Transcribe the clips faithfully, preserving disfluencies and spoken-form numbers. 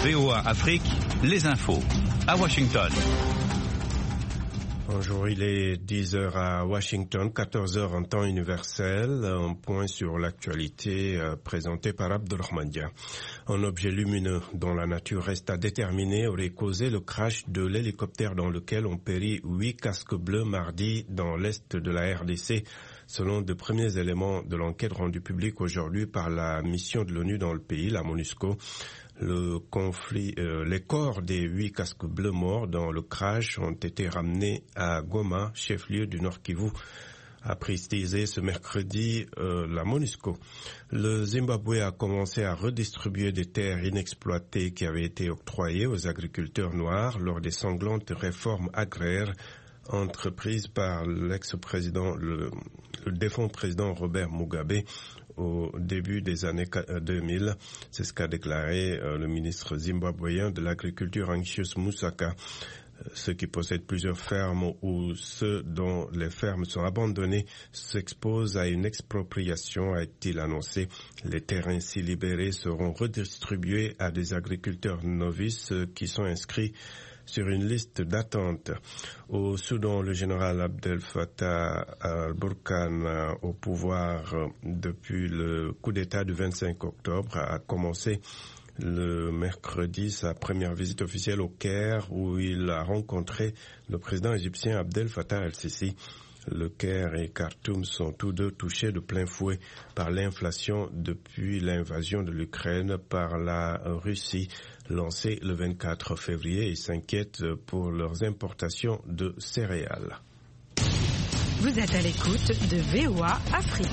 V O A Afrique, les infos, à Washington. Bonjour, il est dix heures à Washington, quatorze heures en temps universel. Un point sur l'actualité euh, présenté par Abdelrahman Dia. Un objet lumineux dont la nature reste à déterminer aurait causé le crash de l'hélicoptère dans lequel ont péri huit casques bleus mardi dans l'est de la R D C, selon de premiers éléments de l'enquête rendue publique aujourd'hui par la mission de l'ONU dans le pays, la MONUSCO. Le conflit, euh, les corps des huit casques bleus morts dans le crash ont été ramenés à Goma, chef-lieu du Nord Kivu, a précisé ce mercredi euh, la MONUSCO. Le Zimbabwe a commencé à redistribuer des terres inexploitées qui avaient été octroyées aux agriculteurs noirs lors des sanglantes réformes agraires entreprises par l'ex-président, le, le défunt président Robert Mugabe au début des années deux mille. C'est ce qu'a déclaré euh, le ministre zimbabwéen de l'agriculture Anxious Musaka. Ceux qui possèdent plusieurs fermes ou ceux dont les fermes sont abandonnées s'exposent à une expropriation, a-t-il annoncé. Les terrains ainsi libérés seront redistribués à des agriculteurs novices qui sont inscrits sur une liste d'attente. Au Soudan, le général Abdel Fattah al-Burhan, au pouvoir depuis le coup d'État du vingt-cinq octobre, a commencé le mercredi sa première visite officielle au Caire, où il a rencontré le président égyptien Abdel Fattah el-Sisi. Le Caire et Khartoum sont tous deux touchés de plein fouet par l'inflation depuis l'invasion de l'Ukraine par la Russie lancée le vingt-quatre février et s'inquiètent pour leurs importations de céréales. Vous êtes à l'écoute de V O A Afrique.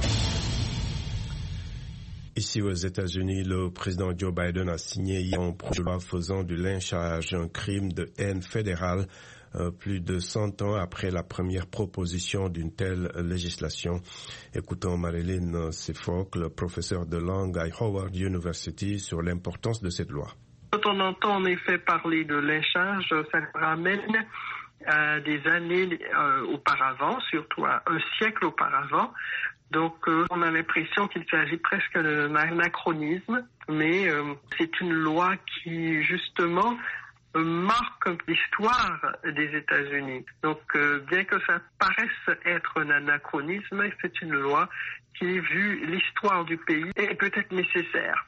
Ici aux États-Unis, le président Joe Biden a signé hier un projet de loi faisant du lynchage un crime de haine fédéral. Euh, plus de cent ans après la première proposition d'une telle législation. Écoutons Marilyn Sefok, professeur de langue à Howard University, sur l'importance de cette loi. Quand on entend en effet parler de lynchage, ça nous ramène à des années euh, auparavant, surtout à un siècle auparavant. Donc euh, on a l'impression qu'il s'agit presque d'un anachronisme, mais euh, c'est une loi qui justement marque l'histoire des États-Unis. Donc, euh, bien que ça paraisse être un anachronisme, c'est une loi qui, vu l'histoire du pays, est peut-être nécessaire.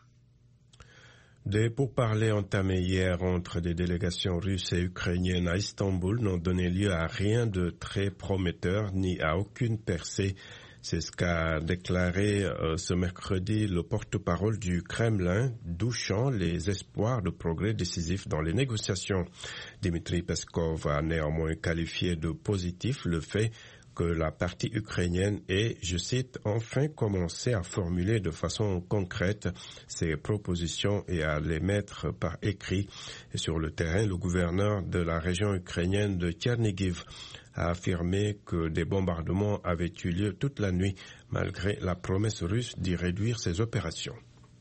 Des pourparlers entamés hier entre des délégations russes et ukrainiennes à Istanbul n'ont donné lieu à rien de très prometteur ni à aucune percée. C'est ce qu'a déclaré euh, ce mercredi le porte-parole du Kremlin, douchant les espoirs de progrès décisifs dans les négociations. Dmitri Peskov a néanmoins qualifié de positif le fait que la partie ukrainienne ait, je cite, enfin commencé à formuler de façon concrète ses propositions et à les mettre par écrit. Et sur le terrain, le gouverneur de la région ukrainienne de Tchernigiv a affirmé que des bombardements avaient eu lieu toute la nuit malgré la promesse russe d'y réduire ses opérations.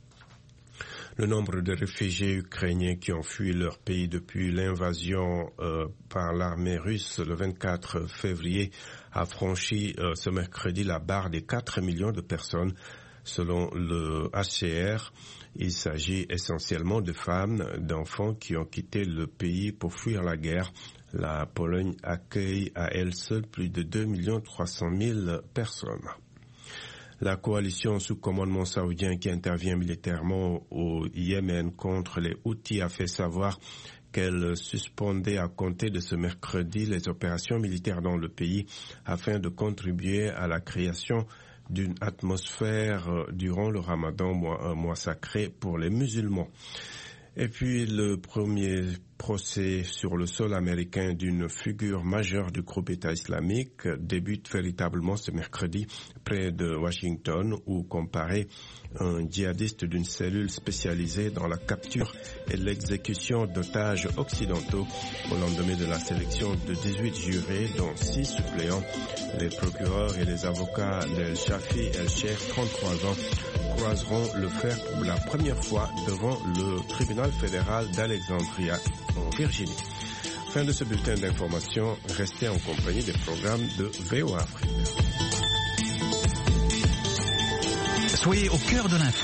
Le nombre de réfugiés ukrainiens qui ont fui leur pays depuis l'invasion euh, par l'armée russe le vingt-quatre février a franchi euh, ce mercredi la barre des quatre millions de personnes. Selon le H C R, il s'agit essentiellement de femmes, d'enfants qui ont quitté le pays pour fuir la guerre. La Pologne accueille à elle seule plus de deux millions trois cent mille personnes. La coalition sous commandement saoudien qui intervient militairement au Yémen contre les Houthis a fait savoir qu'elle suspendait à compter de ce mercredi les opérations militaires dans le pays afin de contribuer à la création d'une atmosphère durant le Ramadan, un mois sacré pour les musulmans. Et puis le premier procès sur le sol américain d'une figure majeure du groupe État islamique débute véritablement ce mercredi près de Washington, où comparé un djihadiste d'une cellule spécialisée dans la capture et l'exécution d'otages occidentaux au lendemain de la sélection de dix-huit jurés, dont six suppléants. Les procureurs et les avocats d'El Shafi El-Sheikh, trente-trois ans, croiseront le fer pour la première fois devant le tribunal fédéral d'Alexandria en Virginie. Fin de ce bulletin d'information. Restez en compagnie des programmes de V O A Afrique. Soyez au cœur de l'info.